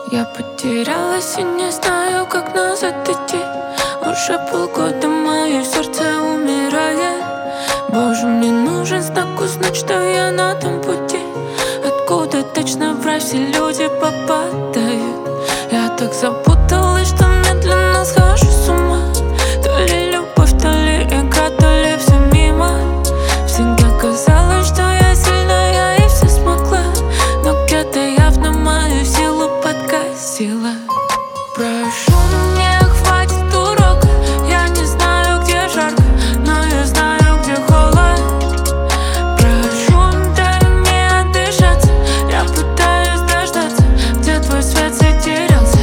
Я потерялась и не знаю, как назад идти. Уже полгода мое сердце умирает. Боже, мне нужен знак, узнать, что я на том пути. Откуда точно в рай все люди попадают? Я так запуталась, что медленно схожу с ума. То ли любовь, то ли игра, то ли все мимо. Всегда казалось, что я сильная и все смогла, но где-то явно мою силу подкосила. Прошу, мне хватит урока. Я не знаю, где жарко, но я знаю, где холод. Прошу, дай мне отдышаться. Я пытаюсь дождаться, где твой свет затерялся.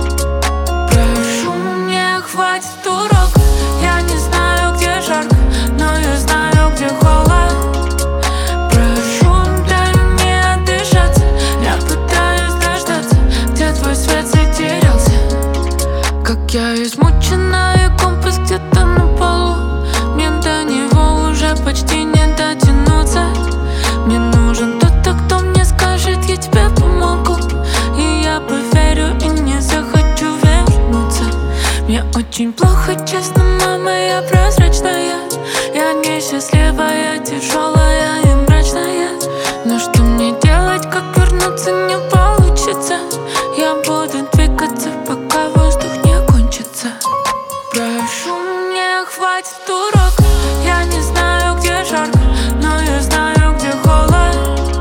Прошу, мне хватит урока. Я не знаю, где жарко, но я знаю, где холод. Прошу, дай мне отдышаться. Я пытаюсь дождаться, где твой свет затерялся. Как я измучена, и компас где-то на полу. Мне до него уже почти не дотянуться. Мне нужен кто-то, кто мне скажет: я тебе помогу. И я поверю и не захочу вернуться. Мне очень плохо, честно, мама, я прозрачная. Я несчастливая, тяжелая и мрачная. Но что мне делать, как вернуться, не получится. Я буду двигаться, пока воздух не кончится. Прошу, мне хватит урока. Я не знаю, где жарко, но я знаю, где холод.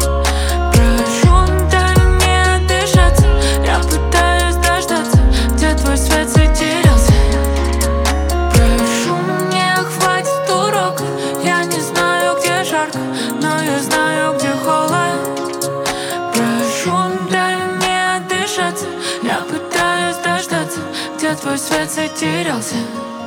Прошу, дай мне отдышаться. Я пытаюсь дождаться, где твой свет затерялся. Прошу, мне хватит урока. Я не знаю, где жарко, но я знаю, где холод. Прошу, дай мне отдышаться. Я пытаюсь дождаться, где твой свет затерялся.